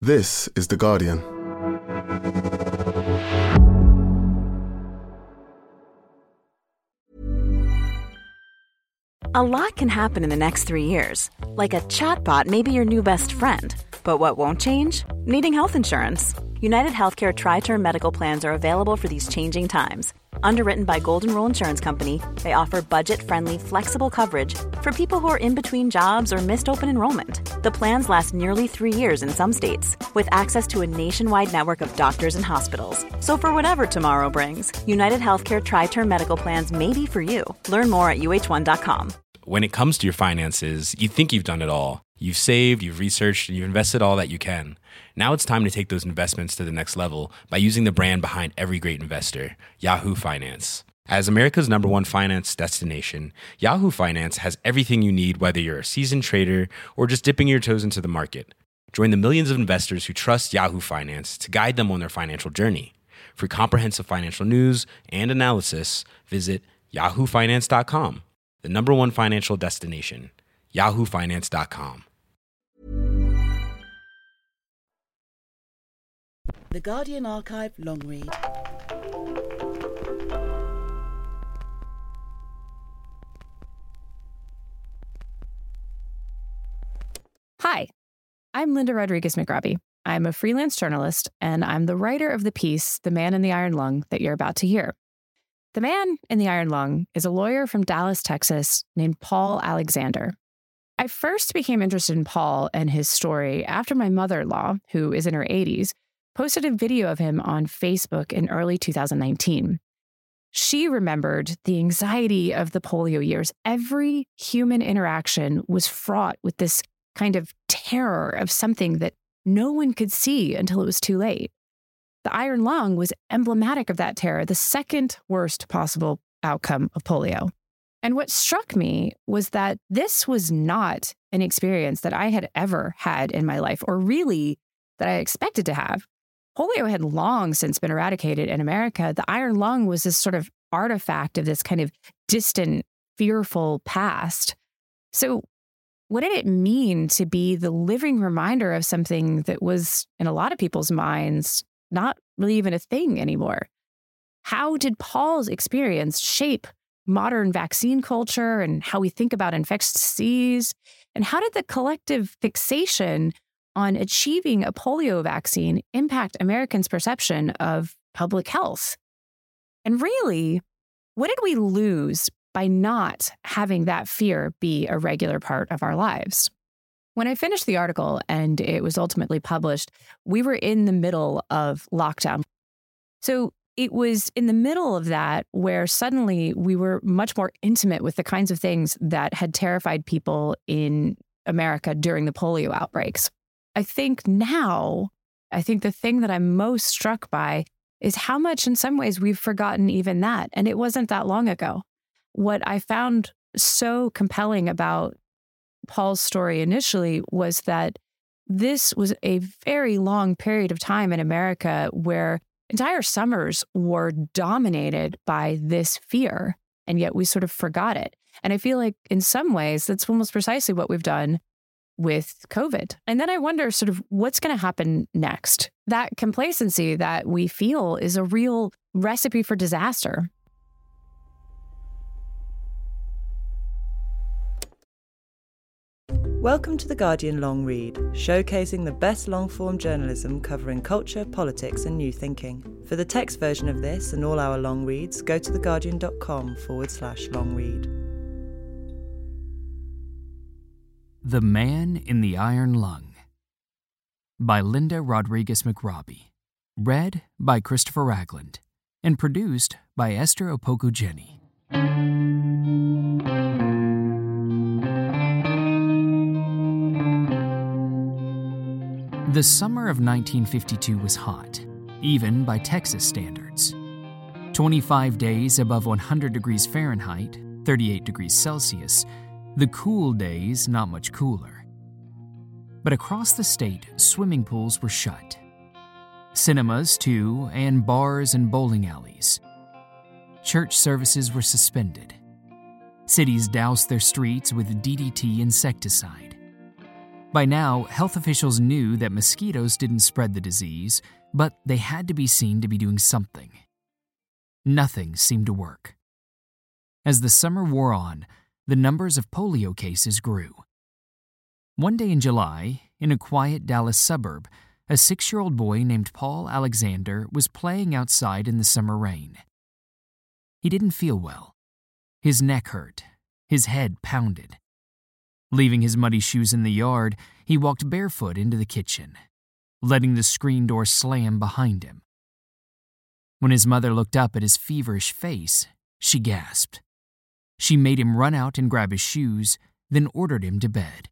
This is The Guardian. A lot can happen in the next 3 years. Like a chatbot may be your new best friend. But what won't change? Needing health insurance. United Healthcare Tri-Term Medical Plans are available for these changing times. Underwritten by Golden Rule Insurance Company, they offer budget-friendly, flexible coverage for people who are in between jobs or missed open enrollment. The plans last nearly 3 years in some states, with access to a nationwide network of doctors and hospitals. So for whatever tomorrow brings, United Healthcare Tri-Term Medical Plans may be for you. Learn more at uh1.com. When it comes to your finances, you think you've done it all. You've saved, you've researched, and you've invested all that you can. Now it's time to take those investments to the next level by using the brand behind every great investor, Yahoo Finance. As America's #1 finance destination, Yahoo Finance has everything you need, whether you're a seasoned trader or just dipping your toes into the market. Join the millions of investors who trust Yahoo Finance to guide them on their financial journey. For comprehensive financial news and analysis, visit yahoofinance.com, the #1 financial destination, yahoofinance.com. The Guardian Archive long read. Hi, I'm Linda Rodriguez-McRobbie. I'm a freelance journalist, and I'm the writer of the piece, The Man in the Iron Lung, that you're about to hear. The Man in the Iron Lung is a lawyer from Dallas, Texas, named Paul Alexander. I first became interested in Paul and his story after my mother-in-law, who is in her 80s, posted a video of him on Facebook in early 2019. She remembered the anxiety of the polio years. Every human interaction was fraught with this kind of terror of something that no one could see until it was too late. The iron lung was emblematic of that terror, the second worst possible outcome of polio. And what struck me was that this was not an experience that I had ever had in my life, or really that I expected to have. Polio had long since been eradicated in America. The iron lung was this sort of artifact of this kind of distant, fearful past. So what did it mean to be the living reminder of something that was, in a lot of people's minds, not really even a thing anymore? How did Paul's experience shape modern vaccine culture and how we think about infectious disease? And how did the collective fixation on achieving a polio vaccine impact Americans' perception of public health? And really, what did we lose by not having that fear be a regular part of our lives? When I finished the article and it was ultimately published, we were in the middle of lockdown. So it was in the middle of that where suddenly we were much more intimate with the kinds of things that had terrified people in America during the polio outbreaks. I think the thing that I'm most struck by is how much in some ways we've forgotten even that. And it wasn't that long ago. What I found so compelling about Paul's story initially was that this was a very long period of time in America where entire summers were dominated by this fear, and yet we sort of forgot it. And I feel like in some ways, that's almost precisely what we've done with COVID. And then I wonder sort of what's going to happen next. That complacency that we feel is a real recipe for disaster. Welcome to The Guardian Long Read, showcasing the best long-form journalism covering culture, politics and new thinking. For the text version of this and all our long reads, go to theguardian.com/long read. The Man in the Iron Lung by Linda Rodriguez-McRobbie. Read by Christopher Ragland and produced by Esther Opoku-Jenny. The summer of 1952 was hot, even by Texas standards. 25 days above 100 degrees Fahrenheit, 38 degrees Celsius, the cool days not much cooler. But across the state, swimming pools were shut. Cinemas, too, and bars and bowling alleys. Church services were suspended. Cities doused their streets with DDT insecticide. By now, health officials knew that mosquitoes didn't spread the disease, but they had to be seen to be doing something. Nothing seemed to work. As the summer wore on, the numbers of polio cases grew. One day in July, in a quiet Dallas suburb, a 6-year-old boy named Paul Alexander was playing outside in the summer rain. He didn't feel well. His neck hurt. His head pounded. Leaving his muddy shoes in the yard, he walked barefoot into the kitchen, letting the screen door slam behind him. When his mother looked up at his feverish face, she gasped. She made him run out and grab his shoes, then ordered him to bed.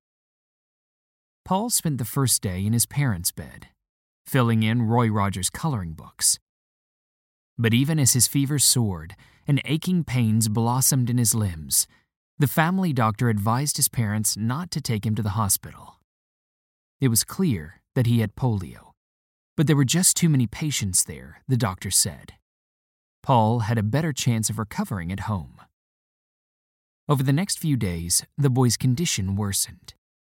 Paul spent the first day in his parents' bed, filling in Roy Rogers' coloring books. But even as his fever soared and aching pains blossomed in his limbs, the family doctor advised his parents not to take him to the hospital. It was clear that he had polio, but there were just too many patients there, the doctor said. Paul had a better chance of recovering at home. Over the next few days, the boy's condition worsened.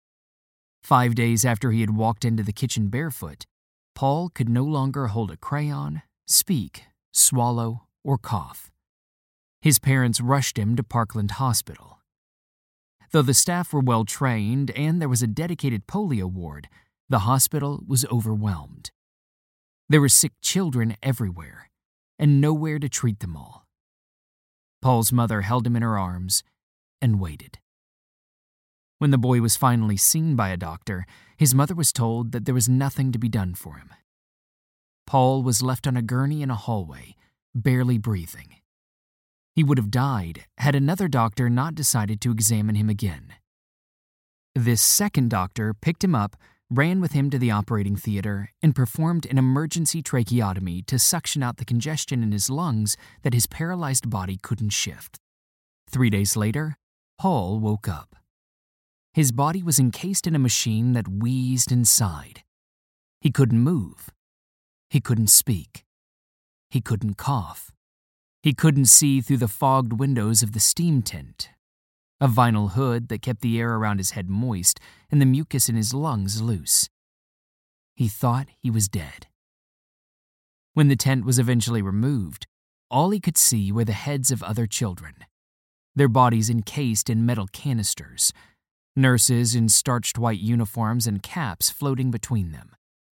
5 days after he had walked into the kitchen barefoot, Paul could no longer hold a crayon, speak, swallow, or cough. His parents rushed him to Parkland Hospital. Though the staff were well trained and there was a dedicated polio ward, the hospital was overwhelmed. There were sick children everywhere, and nowhere to treat them all. Paul's mother held him in her arms and waited. When the boy was finally seen by a doctor, his mother was told that there was nothing to be done for him. Paul was left on a gurney in a hallway, barely breathing. He would have died had another doctor not decided to examine him again. This second doctor picked him up, ran with him to the operating theater, and performed an emergency tracheotomy to suction out the congestion in his lungs that his paralyzed body couldn't shift. 3 days later, Paul woke up. His body was encased in a machine that wheezed and sighed. He couldn't move. He couldn't speak. He couldn't cough. He couldn't see through the fogged windows of the steam tent, a vinyl hood that kept the air around his head moist and the mucus in his lungs loose. He thought he was dead. When the tent was eventually removed, all he could see were the heads of other children, their bodies encased in metal canisters, nurses in starched white uniforms and caps floating between them.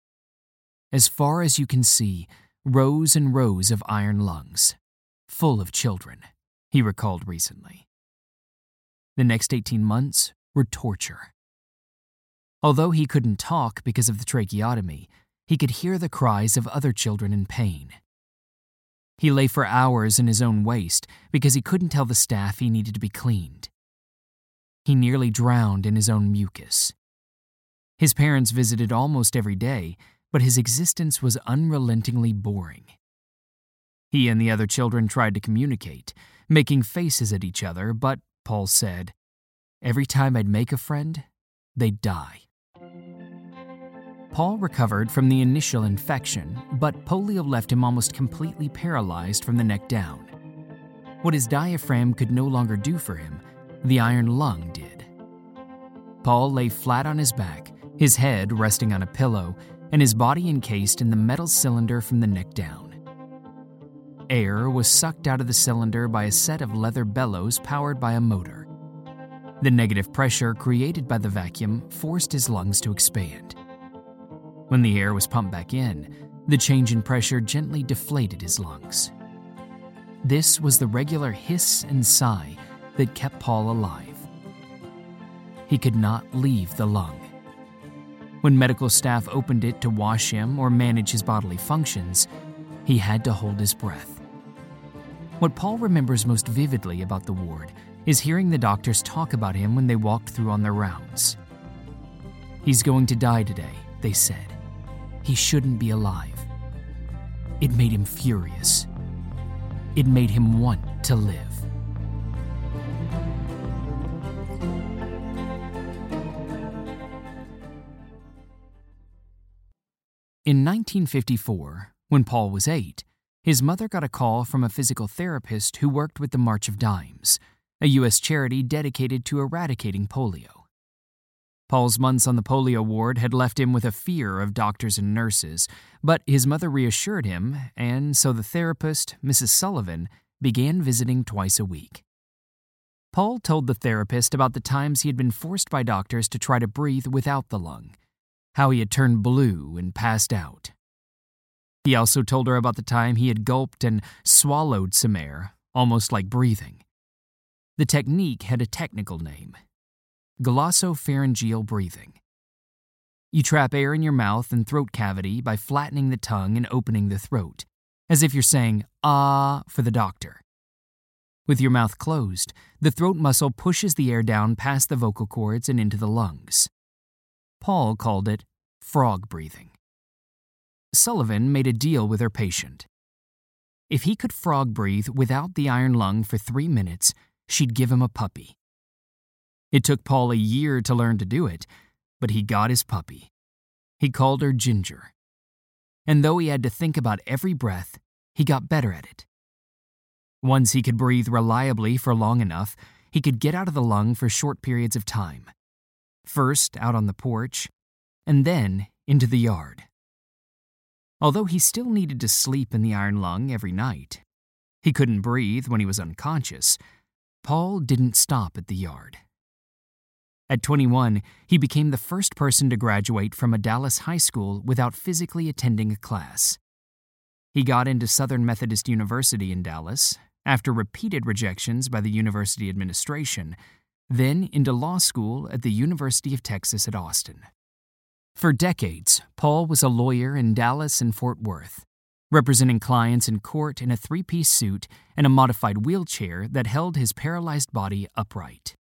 As far as you can see, rows and rows of iron lungs, full of children, he recalled recently. The next 18 months were torture. Although he couldn't talk because of the tracheotomy, he could hear the cries of other children in pain. He lay for hours in his own waste because he couldn't tell the staff he needed to be cleaned. He nearly drowned in his own mucus. His parents visited almost every day, but his existence was unrelentingly boring. He and the other children tried to communicate, making faces at each other, but, Paul said, every time I'd make a friend, they'd die. Paul recovered from the initial infection, but polio left him almost completely paralyzed from the neck down. What his diaphragm could no longer do for him, the iron lung did. Paul lay flat on his back, his head resting on a pillow, and his body encased in the metal cylinder from the neck down. Air was sucked out of the cylinder by a set of leather bellows powered by a motor. The negative pressure created by the vacuum forced his lungs to expand. When the air was pumped back in, the change in pressure gently deflated his lungs. This was the regular hiss and sigh that kept Paul alive. He could not leave the lung. When medical staff opened it to wash him or manage his bodily functions, he had to hold his breath. What Paul remembers most vividly about the ward is hearing the doctors talk about him when they walked through on their rounds. He's going to die today, they said. He shouldn't be alive. It made him furious. It made him want to live. In 1954, when Paul was 8, his mother got a call from a physical therapist who worked with the March of Dimes, a U.S. charity dedicated to eradicating polio. Paul's months on the polio ward had left him with a fear of doctors and nurses, but his mother reassured him, and so the therapist, Mrs. Sullivan, began visiting twice a week. Paul told the therapist about the times he had been forced by doctors to try to breathe without the lung, how he had turned blue and passed out. He also told her about the time he had gulped and swallowed some air, almost like breathing. The technique had a technical name: glossopharyngeal breathing. You trap air in your mouth and throat cavity by flattening the tongue and opening the throat, as if you're saying "ah" for the doctor. With your mouth closed, the throat muscle pushes the air down past the vocal cords and into the lungs. Paul called it frog breathing. Sullivan made a deal with her patient. If he could frog breathe without the iron lung for 3 minutes, she'd give him a puppy. It took Paul a year to learn to do it, but he got his puppy. He called her Ginger. And though he had to think about every breath, he got better at it. Once he could breathe reliably for long enough, he could get out of the lung for short periods of time. First out on the porch, and then into the yard. Although he still needed to sleep in the iron lung every night, he couldn't breathe when he was unconscious, Paul didn't stop at the yard. At 21, he became the first person to graduate from a Dallas high school without physically attending a class. He got into Southern Methodist University in Dallas, after repeated rejections by the university administration, then into law school at the University of Texas at Austin. For decades, Paul was a lawyer in Dallas and Fort Worth, representing clients in court in a 3-piece suit and a modified wheelchair that held his paralyzed body upright.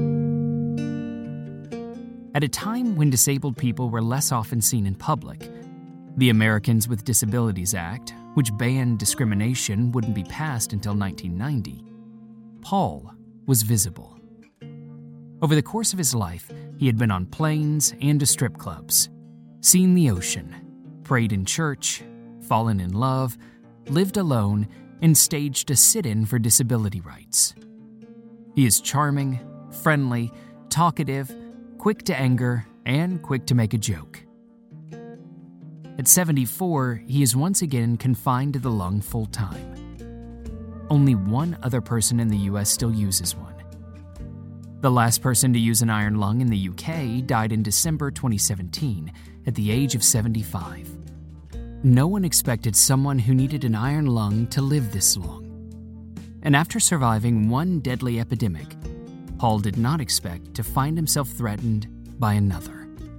At a time when disabled people were less often seen in public, the Americans with Disabilities Act, which banned discrimination, wouldn't be passed until 1990, Paul was visible. Over the course of his life, he had been on planes and to strip clubs, seen the ocean, prayed in church, fallen in love, lived alone, and staged a sit-in for disability rights. He is charming, friendly, talkative, quick to anger, and quick to make a joke. At 74, he is once again confined to the lung full-time. Only one other person in the U.S. still uses one. The last person to use an iron lung in the UK died in December 2017 at the age of 75. No one expected someone who needed an iron lung to live this long. And after surviving one deadly epidemic, Paul did not expect to find himself threatened by another.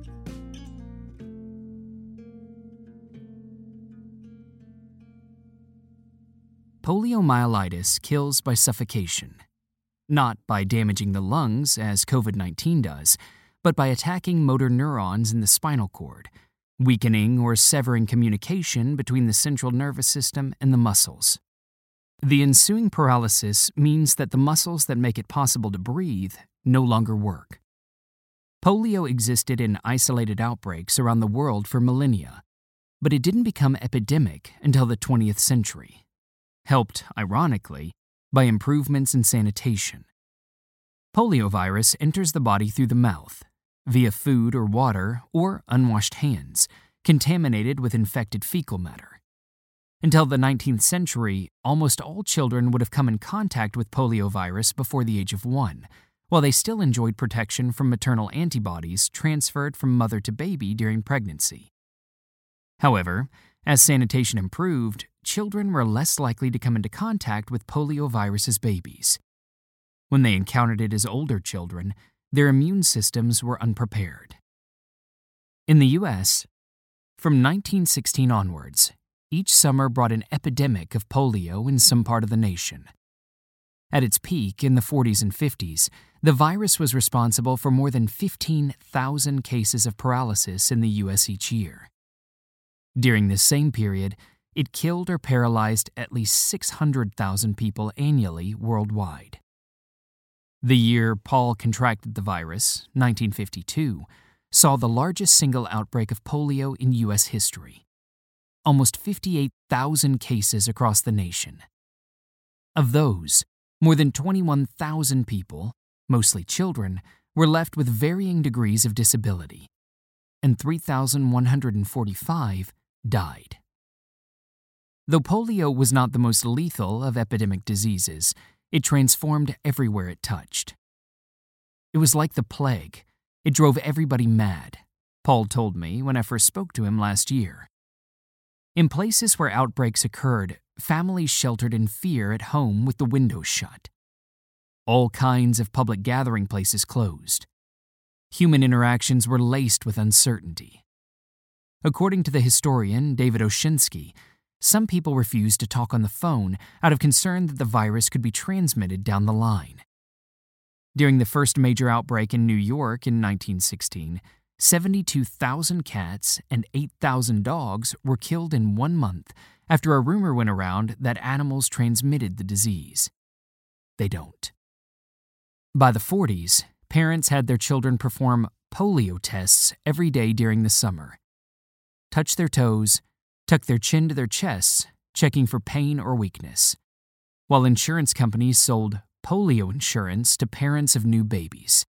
Poliomyelitis kills by suffocation, not by damaging the lungs as COVID-19 does, but by attacking motor neurons in the spinal cord, weakening or severing communication between the central nervous system and the muscles. The ensuing paralysis means that the muscles that make it possible to breathe no longer work. Polio existed in isolated outbreaks around the world for millennia, but it didn't become epidemic until the 20th century, helped, ironically, by improvements in sanitation. Poliovirus enters the body through the mouth, via food or water or unwashed hands, contaminated with infected fecal matter. Until the 19th century, almost all children would have come in contact with poliovirus before the age of 1, while they still enjoyed protection from maternal antibodies transferred from mother to baby during pregnancy. However, as sanitation improved, children were less likely to come into contact with poliovirus as babies. When they encountered it as older children, their immune systems were unprepared. In the U.S., from 1916 onwards, each summer brought an epidemic of polio in some part of the nation. At its peak in the 40s and 50s, the virus was responsible for more than 15,000 cases of paralysis in the U.S. each year. During this same period, it killed or paralyzed at least 600,000 people annually worldwide. The year Paul contracted the virus, 1952, saw the largest single outbreak of polio in U.S. history. Almost 58,000 cases across the nation. Of those, more than 21,000 people, mostly children, were left with varying degrees of disability, and 3,145 died. Though polio was not the most lethal of epidemic diseases, it transformed everywhere it touched. It was like the plague. It drove everybody mad, Paul told me when I first spoke to him last year. In places where outbreaks occurred, families sheltered in fear at home with the windows shut. All kinds of public gathering places closed. Human interactions were laced with uncertainty. According to the historian David Oshinsky, some people refused to talk on the phone out of concern that the virus could be transmitted down the line. During the first major outbreak in New York in 1916, 72,000 cats and 8,000 dogs were killed in 1 month after a rumor went around that animals transmitted the disease. They don't. By the 40s, parents had their children perform polio tests every day during the summer. Touch their toes, tuck their chin to their chests, checking for pain or weakness, while insurance companies sold polio insurance to parents of new babies.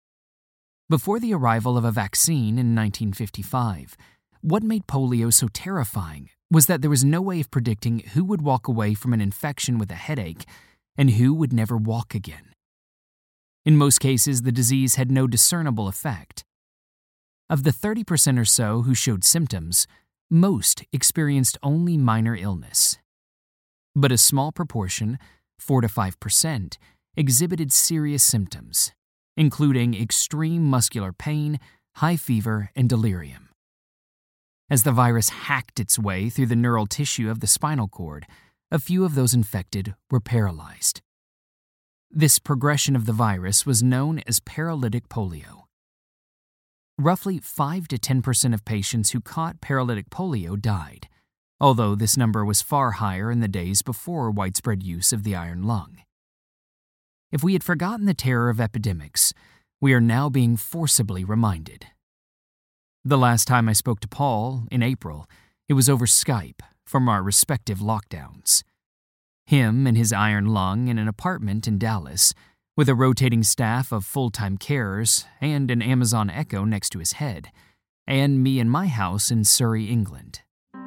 Before the arrival of a vaccine in 1955, what made polio so terrifying was that there was no way of predicting who would walk away from an infection with a headache and who would never walk again. In most cases, the disease had no discernible effect. Of the 30% or so who showed symptoms, most experienced only minor illness. But a small proportion, 4 to 5%, exhibited serious symptoms, including extreme muscular pain, high fever, and delirium. As the virus hacked its way through the neural tissue of the spinal cord, a few of those infected were paralyzed. This progression of the virus was known as paralytic polio. Roughly 5 to 10% of patients who caught paralytic polio died, although this number was far higher in the days before widespread use of the iron lung. If we had forgotten the terror of epidemics, we are now being forcibly reminded. The last time I spoke to Paul, in April, it was over Skype from our respective lockdowns. Him and his iron lung in an apartment in Dallas, with a rotating staff of full-time carers and an Amazon Echo next to his head, and me in my house in Surrey, England.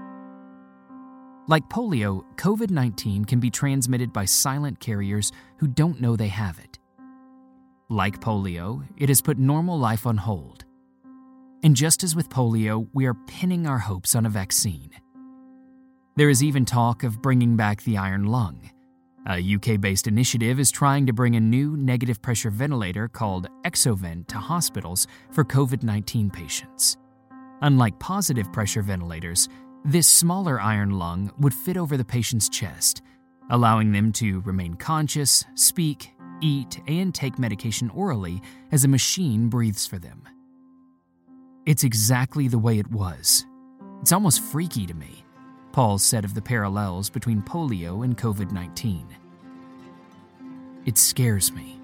Like polio, COVID-19 can be transmitted by silent carriers who don't know they have it. Like polio, it has put normal life on hold. And just as with polio, we are pinning our hopes on a vaccine. There is even talk of bringing back the iron lung. A UK-based initiative is trying to bring a new negative pressure ventilator called Exovent to hospitals for COVID-19 patients. Unlike positive pressure ventilators, this smaller iron lung would fit over the patient's chest, allowing them to remain conscious, speak, eat, and take medication orally as a machine breathes for them. It's exactly the way it was. It's almost freaky to me, Paul said of the parallels between polio and COVID-19. It scares me.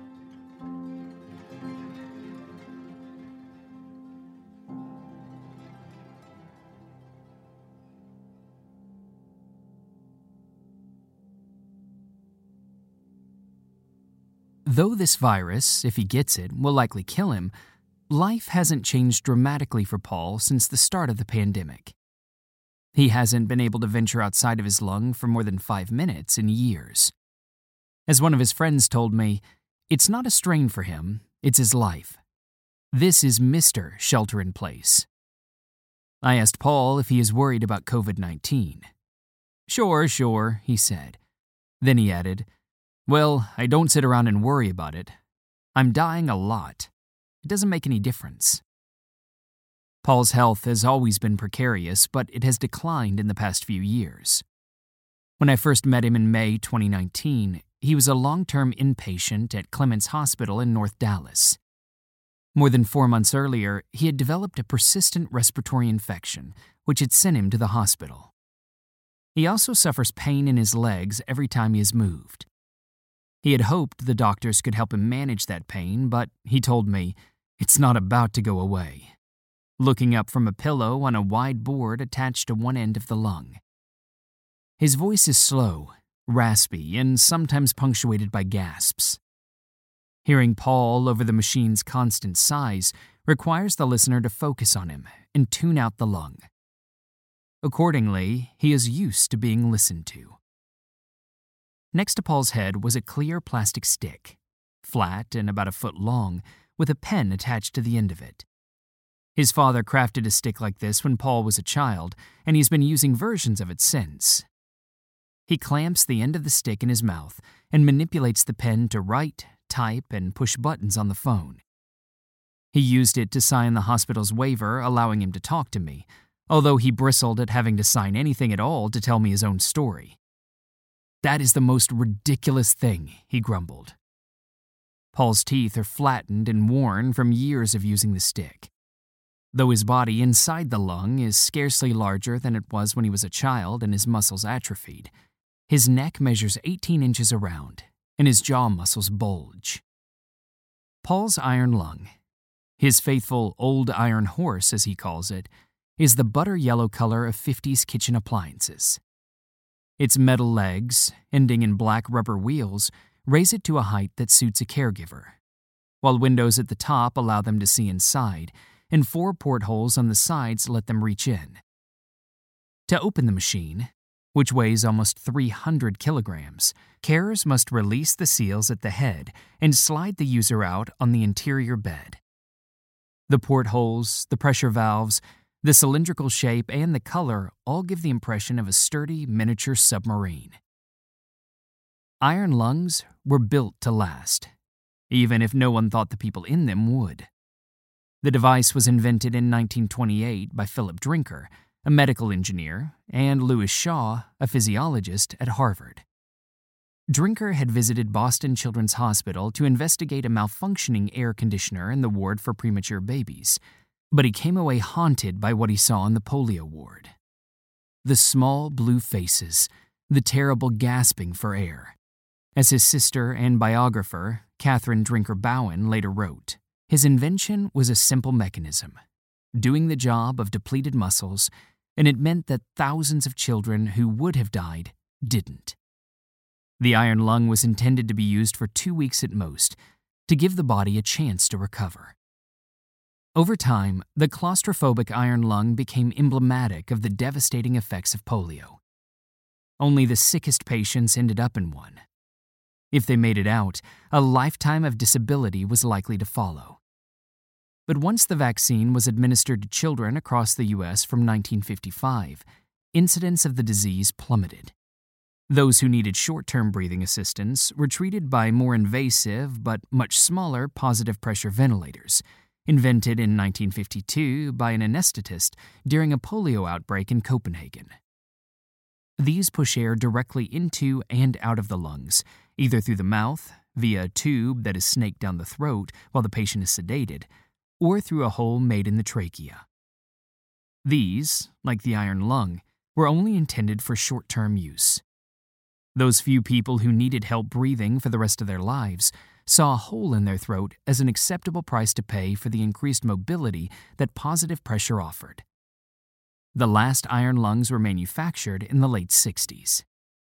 Though this virus, if he gets it, will likely kill him, life hasn't changed dramatically for Paul since the start of the pandemic. He hasn't been able to venture outside of his lung for more than 5 minutes in years. As one of his friends told me, it's not a strain for him, it's his life. This is Mr. Shelter in Place. I asked Paul if he is worried about COVID-19. Sure, he said. Then he added, well, I don't sit around and worry about it. I'm dying a lot. It doesn't make any difference. Paul's health has always been precarious, but it has declined in the past few years. When I first met him in May 2019, he was a long-term inpatient at Clements Hospital in North Dallas. More than 4 months earlier, he had developed a persistent respiratory infection, which had sent him to the hospital. He also suffers pain in his legs every time he is moved. He had hoped the doctors could help him manage that pain, but he told me, it's not about to go away. Looking up from a pillow on a wide board attached to one end of the lung. His voice is slow, raspy, and sometimes punctuated by gasps. Hearing Paul over the machine's constant sighs requires the listener to focus on him and tune out the lung. Accordingly, he is used to being listened to. Next to Paul's head was a clear plastic stick, flat and about a foot long, with a pen attached to the end of it. His father crafted a stick like this when Paul was a child, and he's been using versions of it since. He clamps the end of the stick in his mouth and manipulates the pen to write, type, and push buttons on the phone. He used it to sign the hospital's waiver allowing him to talk to me, although he bristled at having to sign anything at all to tell me his own story. "That is the most ridiculous thing," he grumbled. Paul's teeth are flattened and worn from years of using the stick. Though his body inside the lung is scarcely larger than it was when he was a child and his muscles atrophied, his neck measures 18 inches around, and his jaw muscles bulge. Paul's iron lung, his faithful old iron horse as he calls it, is the butter yellow color of 50s kitchen appliances. Its metal legs, ending in black rubber wheels, raise it to a height that suits a caregiver, while windows at the top allow them to see inside, and 4 portholes on the sides let them reach in. To open the machine, which weighs almost 300 kilograms, carers must release the seals at the head and slide the user out on the interior bed. The portholes, the pressure valves, the cylindrical shape, and the color all give the impression of a sturdy miniature submarine. Iron lungs were built to last, even if no one thought the people in them would. The device was invented in 1928 by Philip Drinker, a medical engineer, and Louis Shaw, a physiologist at Harvard. Drinker had visited Boston Children's Hospital to investigate a malfunctioning air conditioner in the ward for premature babies, but he came away haunted by what he saw in the polio ward. The small blue faces, the terrible gasping for air. As his sister and biographer, Catherine Drinker Bowen, later wrote, his invention was a simple mechanism, doing the job of depleted muscles, and it meant that thousands of children who would have died didn't. The iron lung was intended to be used for 2 weeks at most, to give the body a chance to recover. Over time, the claustrophobic iron lung became emblematic of the devastating effects of polio. Only the sickest patients ended up in one. If they made it out, a lifetime of disability was likely to follow. But once the vaccine was administered to children across the U.S. from 1955, incidence of the disease plummeted. Those who needed short-term breathing assistance were treated by more invasive but much smaller positive pressure ventilators, invented in 1952 by an anesthetist during a polio outbreak in Copenhagen. These push air directly into and out of the lungs, either through the mouth, via a tube that is snaked down the throat while the patient is sedated, or through a hole made in the trachea. These, like the iron lung, were only intended for short-term use. Those few people who needed help breathing for the rest of their lives saw a hole in their throat as an acceptable price to pay for the increased mobility that positive pressure offered. The last iron lungs were manufactured in the late 60s.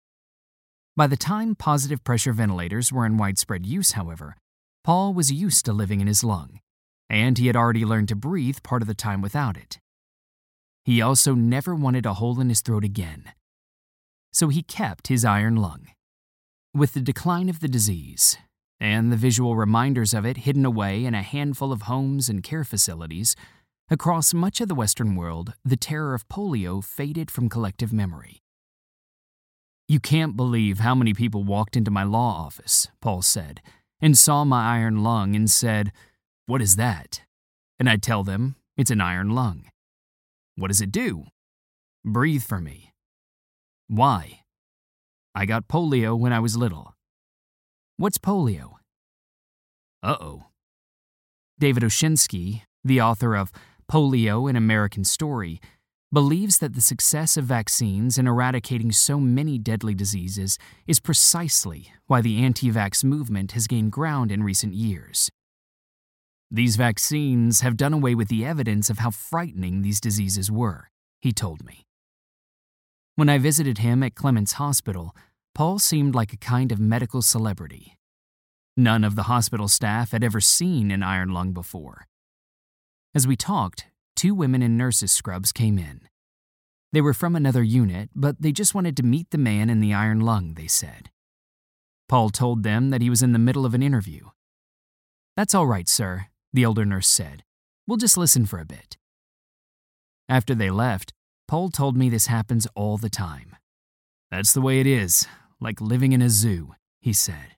By the time positive pressure ventilators were in widespread use, however, Paul was used to living in his lung, and he had already learned to breathe part of the time without it. He also never wanted a hole in his throat again. So he kept his iron lung. With the decline of the disease, and the visual reminders of it hidden away in a handful of homes and care facilities, across much of the Western world, the terror of polio faded from collective memory. "You can't believe how many people walked into my law office," Paul said, and saw my iron lung and said, "What is that?" And I'd tell them, "It's an iron lung." "What does it do?" "Breathe for me." "Why?" "I got polio when I was little." "What's polio?" Uh-oh. David Oshinsky, the author of Polio: An American Story, believes that the success of vaccines in eradicating so many deadly diseases is precisely why the anti-vax movement has gained ground in recent years. "These vaccines have done away with the evidence of how frightening these diseases were," he told me. When I visited him at Clements Hospital, Paul seemed like a kind of medical celebrity. None of the hospital staff had ever seen an iron lung before. As we talked, 2 women in nurses' scrubs came in. They were from another unit, but they just wanted to meet the man in the iron lung, they said. Paul told them that he was in the middle of an interview. "That's all right, sir," the older nurse said. "We'll just listen for a bit." After they left, Paul told me this happens all the time. "That's the way it is, like living in a zoo," he said.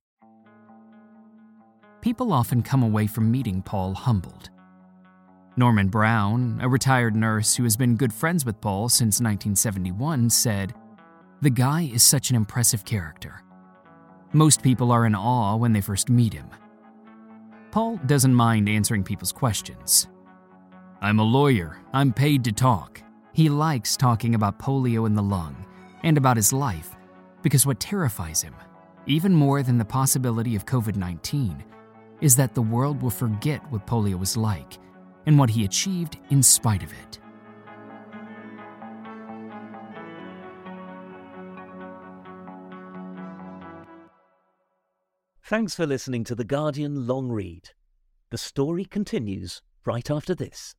People often come away from meeting Paul humbled. Norman Brown, a retired nurse who has been good friends with Paul since 1971, said, "The guy is such an impressive character. Most people are in awe when they first meet him." Paul doesn't mind answering people's questions. "I'm a lawyer. I'm paid to talk." He likes talking about polio in the lung and about his life because what terrifies him, even more than the possibility of COVID-19, is that the world will forget what polio was like and what he achieved in spite of it. Thanks for listening to The Guardian Long Read. The story continues right after this.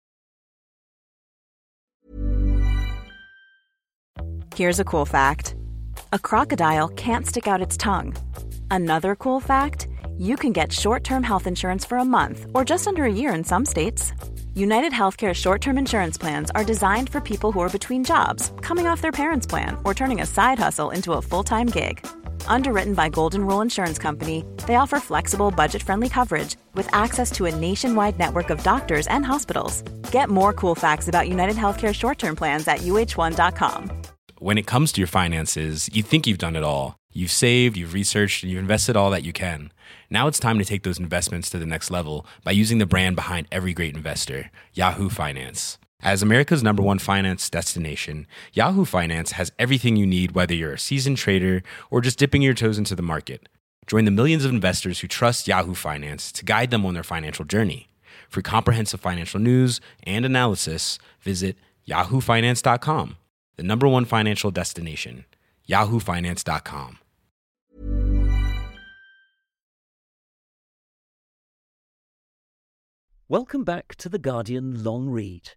Here's a cool fact. A crocodile can't stick out its tongue. Another cool fact, you can get short-term health insurance for a month or just under a year in some states. United Healthcare short-term insurance plans are designed for people who are between jobs, coming off their parents' plan, or turning a side hustle into a full-time gig. Underwritten by Golden Rule Insurance Company, they offer flexible, budget-friendly coverage with access to a nationwide network of doctors and hospitals. Get more cool facts about United Healthcare short-term plans at uh1.com. When it comes to your finances, you think you've done it all. You've saved, you've researched, and you've invested all that you can. Now it's time to take those investments to the next level by using the brand behind every great investor, Yahoo Finance. As America's #1 finance destination, Yahoo Finance has everything you need, whether you're a seasoned trader or just dipping your toes into the market. Join the millions of investors who trust Yahoo Finance to guide them on their financial journey. For comprehensive financial news and analysis, visit yahoofinance.com, the #1 financial destination, yahoofinance.com. Welcome back to The Guardian Long Read.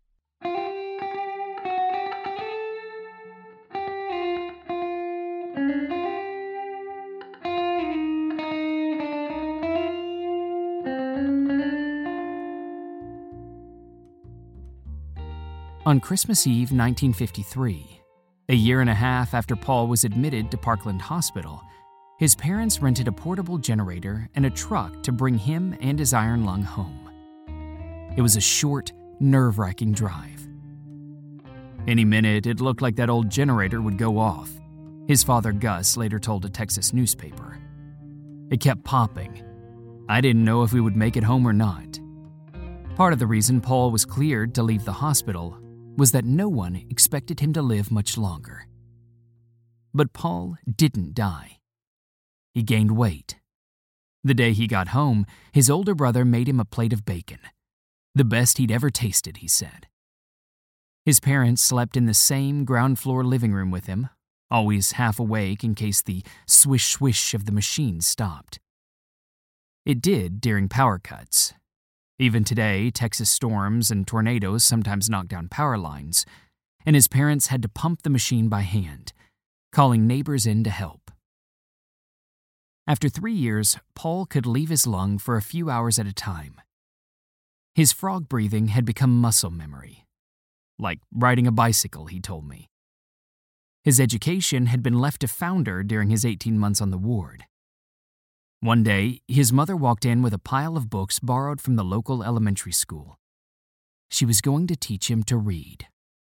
On Christmas Eve 1953, a year and a half after Paul was admitted to Parkland Hospital, his parents rented a portable generator and a truck to bring him and his iron lung home. It was a short, nerve-wracking drive. Any minute, it looked like that old generator would go off, his father Gus later told a Texas newspaper. It kept popping. I didn't know if we would make it home or not. Part of the reason Paul was cleared to leave the hospital was that no one expected him to live much longer. But Paul didn't die. He gained weight. The day he got home, his older brother made him a plate of bacon. The best he'd ever tasted, he said. His parents slept in the same ground-floor living room with him, always half awake in case the swish-swish of the machine stopped. It did during power cuts. Even today, Texas storms and tornadoes sometimes knock down power lines, and his parents had to pump the machine by hand, calling neighbors in to help. After 3 years, Paul could leave his lung for a few hours at a time. His frog breathing had become muscle memory, like riding a bicycle, he told me. His education had been left to founder during his 18 months on the ward. One day, his mother walked in with a pile of books borrowed from the local elementary school. She was going to teach him to read.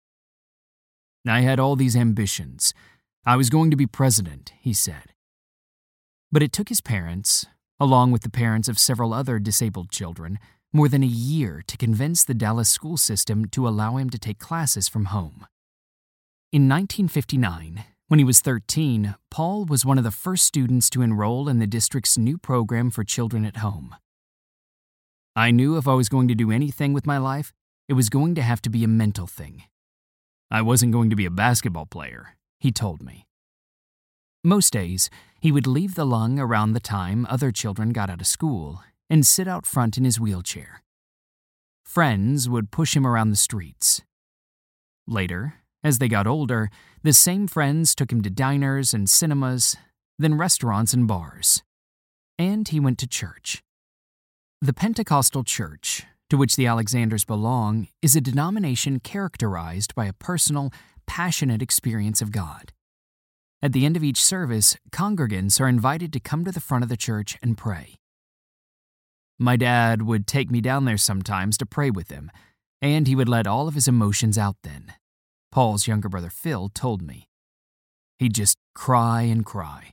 I had all these ambitions. I was going to be president, he said. But it took his parents, along with the parents of several other disabled children, more than a year to convince the Dallas school system to allow him to take classes from home. In 1959, when he was 13, Paul was one of the first students to enroll in the district's new program for children at home. I knew if I was going to do anything with my life, it was going to have to be a mental thing. I wasn't going to be a basketball player, he told me. Most days, he would leave the lung around the time other children got out of school and sit out front in his wheelchair. Friends would push him around the streets. Later, as they got older, the same friends took him to diners and cinemas, then restaurants and bars. And he went to church. The Pentecostal Church, to which the Alexanders belong, is a denomination characterized by a personal, passionate experience of God. At the end of each service, congregants are invited to come to the front of the church and pray. My dad would take me down there sometimes to pray with him, and he would let all of his emotions out then. Paul's younger brother Phil told me. He'd just cry and cry.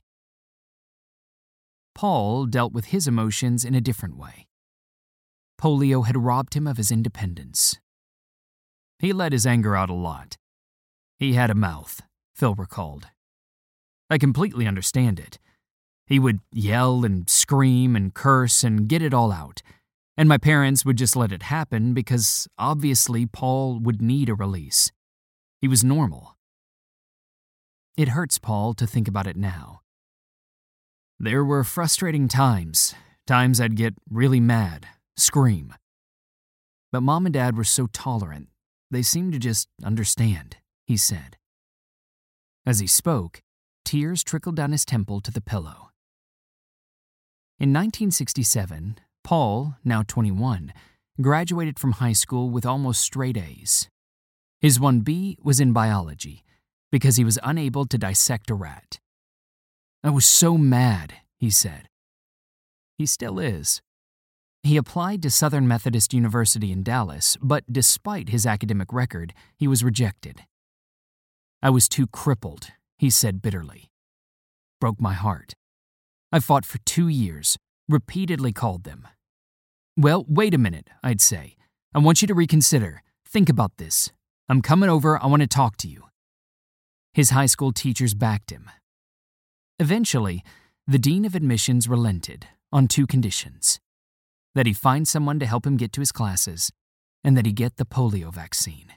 Paul dealt with his emotions in a different way. Polio had robbed him of his independence. He let his anger out a lot. He had a mouth, Phil recalled. I completely understand it. He would yell and scream and curse and get it all out, and my parents would just let it happen because obviously Paul would need a release. He was normal. It hurts Paul to think about it now. There were frustrating times I'd get really mad, scream. But Mom and Dad were so tolerant, they seemed to just understand, he said. As he spoke, tears trickled down his temple to the pillow. In 1967, Paul, now 21, graduated from high school with almost straight A's. His 1B was in biology, because he was unable to dissect a rat. I was so mad, he said. He still is. He applied to Southern Methodist University in Dallas, but despite his academic record, he was rejected. I was too crippled, he said bitterly. Broke my heart. I fought for 2 years, repeatedly called them. Well, wait a minute, I'd say. I want you to reconsider. Think about this. I'm coming over, I want to talk to you. His high school teachers backed him. Eventually, the dean of admissions relented on 2 conditions: that he find someone to help him get to his classes, and that he get the polio vaccine.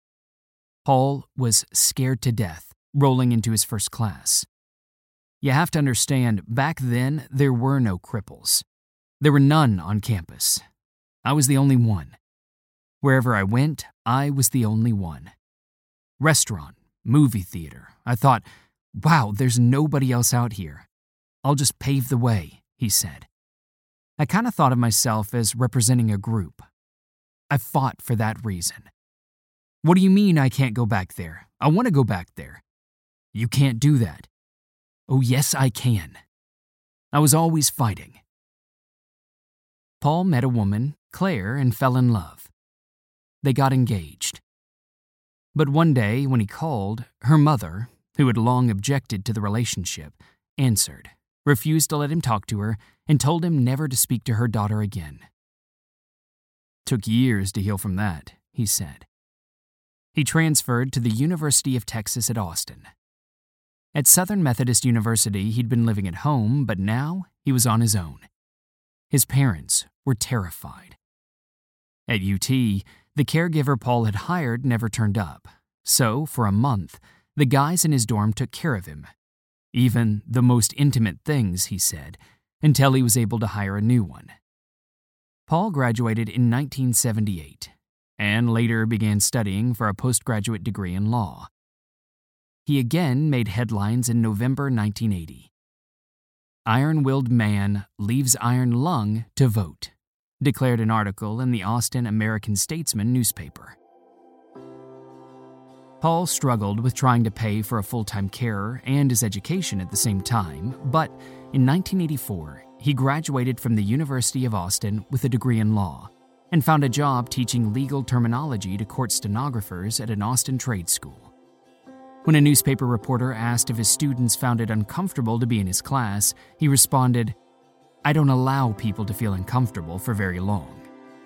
Paul was scared to death, rolling into his first class. You have to understand, back then, there were no cripples. There were none on campus. I was the only one. Wherever I went, I was the only one. Restaurant, movie theater. I thought, wow, there's nobody else out here. I'll just pave the way, he said. I kind of thought of myself as representing a group. I fought for that reason. What do you mean I can't go back there? I want to go back there. You can't do that. Oh, yes, I can. I was always fighting. Paul met a woman, Claire, and fell in love. They got engaged. But one day, when he called, her mother, who had long objected to the relationship, answered, refused to let him talk to her, and told him never to speak to her daughter again. Took years to heal from that, he said. He transferred to the University of Texas at Austin. At Southern Methodist University, he'd been living at home, but now he was on his own. His parents were terrified. At UT, the caregiver Paul had hired never turned up, so for a month, the guys in his dorm took care of him. Even the most intimate things, he said, until he was able to hire a new one. Paul graduated in 1978, and later began studying for a postgraduate degree in law. He again made headlines in November 1980. Iron-willed man leaves iron lung to vote, declared an article in the Austin American Statesman newspaper. Paul struggled with trying to pay for a full-time carer and his education at the same time, but in 1984, he graduated from the University of Austin with a degree in law and found a job teaching legal terminology to court stenographers at an Austin trade school. When a newspaper reporter asked if his students found it uncomfortable to be in his class, he responded, "I don't allow people to feel uncomfortable for very long."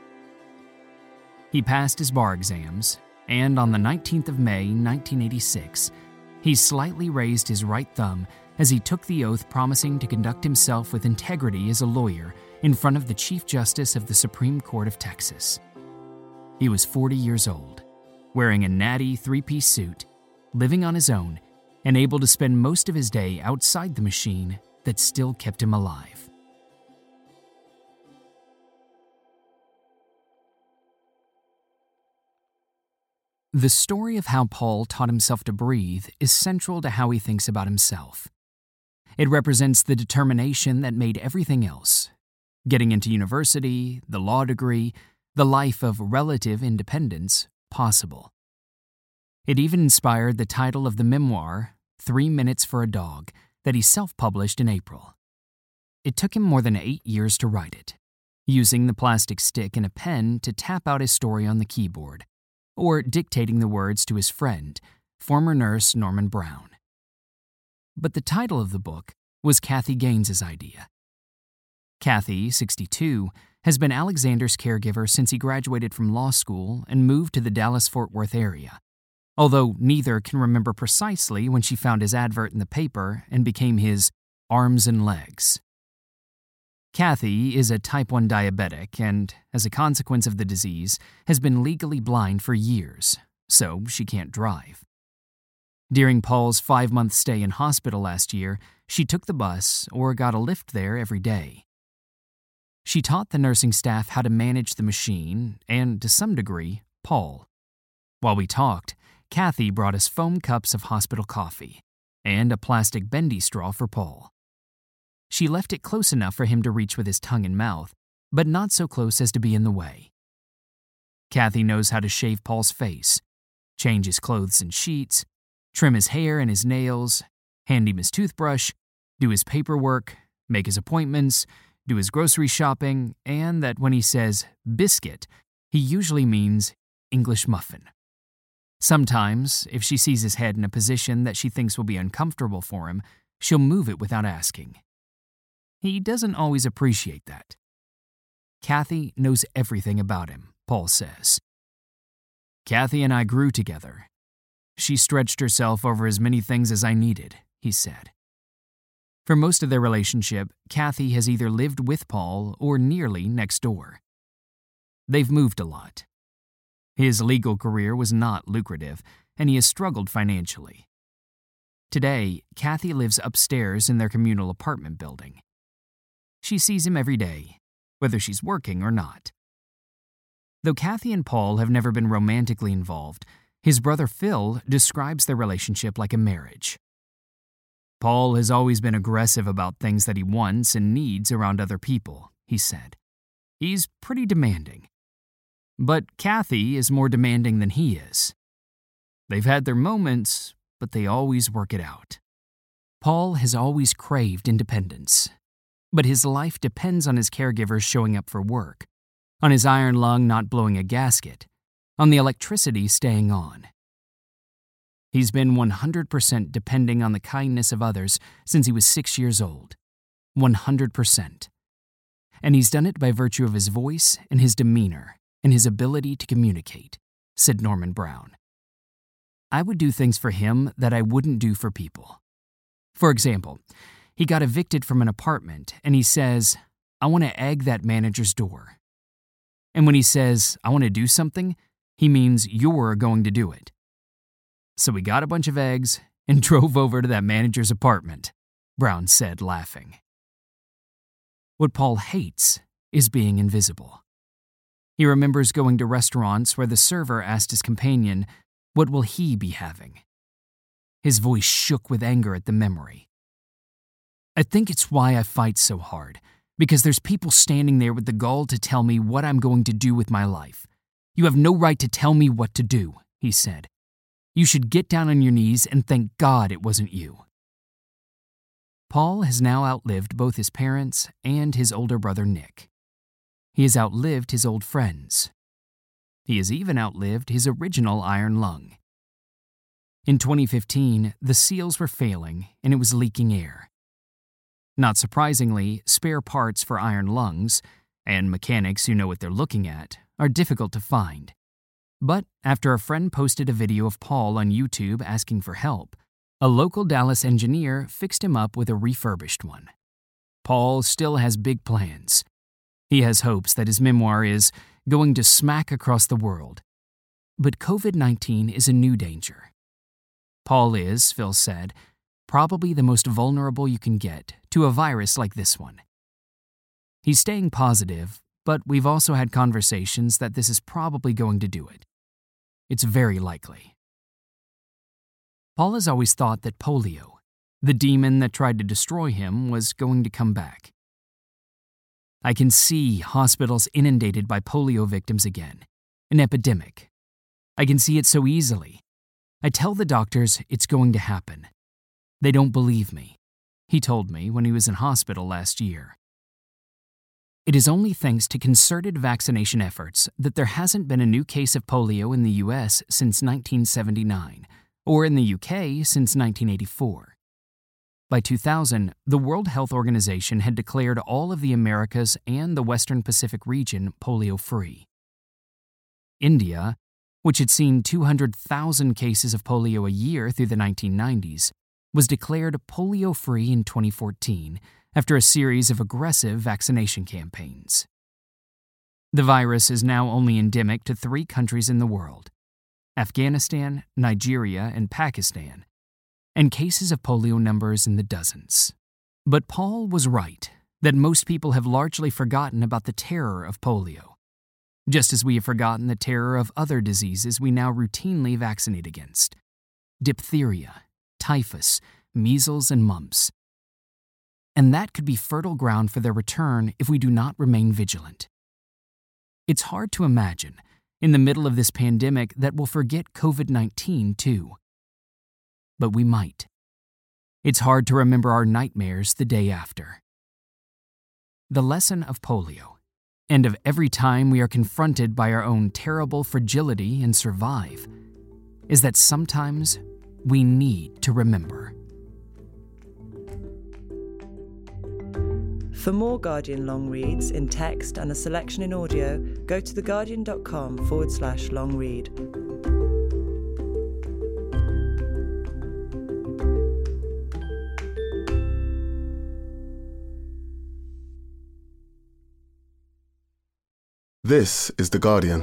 He passed his bar exams, and on the 19th of May, 1986, he slightly raised his right thumb as he took the oath promising to conduct himself with integrity as a lawyer in front of the Chief Justice of the Supreme Court of Texas. He was 40 years old, wearing a natty 3-piece suit, living on his own, and able to spend most of his day outside the machine that still kept him alive. The story of how Paul taught himself to breathe is central to how he thinks about himself. It represents the determination that made everything else, getting into university, the law degree, the life of relative independence, possible. It even inspired the title of the memoir, 3 Minutes for a Dog, that he self-published in April. It took him more than 8 years to write it, using the plastic stick and a pen to tap out his story on the keyboard, or dictating the words to his friend, former nurse Norman Brown. But the title of the book was Kathy Gaines's idea. Kathy, 62, has been Alexander's caregiver since he graduated from law school and moved to the Dallas-Fort Worth area, although neither can remember precisely when she found his advert in the paper and became his arms and legs. Kathy is a type 1 diabetic and, as a consequence of the disease, has been legally blind for years, so she can't drive. During Paul's 5-month stay in hospital last year, she took the bus or got a lift there every day. She taught the nursing staff how to manage the machine and, to some degree, Paul. While we talked, Kathy brought us foam cups of hospital coffee and a plastic bendy straw for Paul. She left it close enough for him to reach with his tongue and mouth, but not so close as to be in the way. Kathy knows how to shave Paul's face, change his clothes and sheets, trim his hair and his nails, hand him his toothbrush, do his paperwork, make his appointments, do his grocery shopping, and that when he says biscuit, he usually means English muffin. Sometimes, if she sees his head in a position that she thinks will be uncomfortable for him, she'll move it without asking. He doesn't always appreciate that. Kathy knows everything about him, Paul says. Kathy and I grew together. She stretched herself over as many things as I needed, he said. For most of their relationship, Kathy has either lived with Paul or nearly next door. They've moved a lot. His legal career was not lucrative, and he has struggled financially. Today, Kathy lives upstairs in their communal apartment building. She sees him every day, whether she's working or not. Though Kathy and Paul have never been romantically involved, his brother Phil describes their relationship like a marriage. Paul has always been aggressive about things that he wants and needs around other people, he said. He's pretty demanding. But Kathy is more demanding than he is. They've had their moments, but they always work it out. Paul has always craved independence, but his life depends on his caregivers showing up for work, on his iron lung not blowing a gasket, on the electricity staying on. He's been 100% depending on the kindness of others since he was 6 years old. 100%. And he's done it by virtue of his voice and his demeanor and his ability to communicate, said Norman Brown. I would do things for him that I wouldn't do for people. For example, he got evicted from an apartment and he says, I want to egg that manager's door. And when he says, I want to do something, he means you're going to do it. So we got a bunch of eggs and drove over to that manager's apartment, Brown said, laughing. What Paul hates is being invisible. He remembers going to restaurants where the server asked his companion, what will he be having? His voice shook with anger at the memory. I think it's why I fight so hard, because there's people standing there with the gall to tell me what I'm going to do with my life. You have no right to tell me what to do, he said. You should get down on your knees and thank God it wasn't you. Paul has now outlived both his parents and his older brother Nick. He has outlived his old friends. He has even outlived his original iron lung. In 2015, the seals were failing and it was leaking air. Not surprisingly, spare parts for iron lungs, and mechanics who know what they're looking at, are difficult to find. But after a friend posted a video of Paul on YouTube asking for help, a local Dallas engineer fixed him up with a refurbished one. Paul still has big plans. He has hopes that his memoir is going to smack across the world. But COVID-19 is a new danger. Paul is, Phil said, probably the most vulnerable you can get to a virus like this one. He's staying positive, but we've also had conversations that this is probably going to do it. It's very likely. Paul has always thought that polio, the demon that tried to destroy him, was going to come back. I can see hospitals inundated by polio victims again, an epidemic. I can see it so easily. I tell the doctors it's going to happen. They don't believe me, he told me when he was in hospital last year. It is only thanks to concerted vaccination efforts that there hasn't been a new case of polio in the US since 1979, or in the UK since 1984. By 2000, the World Health Organization had declared all of the Americas and the Western Pacific region polio-free. India, which had seen 200,000 cases of polio a year through the 1990s, was declared polio-free in 2014 after a series of aggressive vaccination campaigns. The virus is now only endemic to 3 countries in the world: Afghanistan, Nigeria, and Pakistan, and cases of polio numbers in the dozens. But Paul was right that most people have largely forgotten about the terror of polio, just as we have forgotten the terror of other diseases we now routinely vaccinate against: diphtheria, typhus, measles, and mumps. And that could be fertile ground for their return if we do not remain vigilant. It's hard to imagine, in the middle of this pandemic, that we'll forget COVID-19 too. But we might. It's hard to remember our nightmares the day after. The lesson of polio, and of every time we are confronted by our own terrible fragility and survive, is that sometimes we need to remember. For more Guardian long reads in text and a selection in audio, go to theguardian.com/long read. This is The Guardian.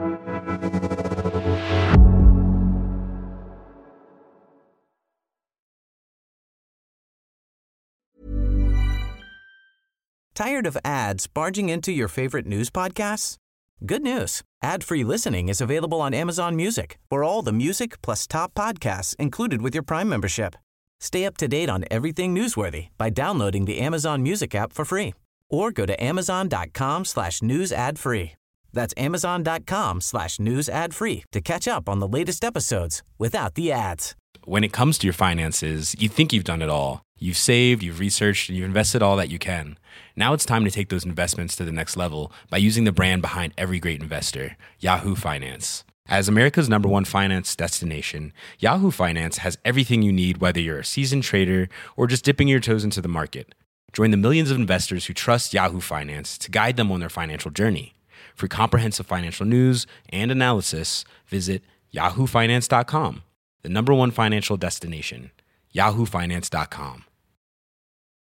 Tired of ads barging into your favorite news podcasts? Good news. Ad-free listening is available on Amazon Music for all the music plus top podcasts included with your Prime membership. Stay up to date on everything newsworthy by downloading the Amazon Music app for free or go to amazon.com/news ad free. That's amazon.com/news ad free to catch up on the latest episodes without the ads. When it comes to your finances, you think you've done it all. You've saved, you've researched, and you've invested all that you can. Now it's time to take those investments to the next level by using the brand behind every great investor, Yahoo Finance. As America's #1 finance destination, Yahoo Finance has everything you need, whether you're a seasoned trader or just dipping your toes into the market. Join the millions of investors who trust Yahoo Finance to guide them on their financial journey. For comprehensive financial news and analysis, visit yahoofinance.com, the #1 financial destination, yahoofinance.com.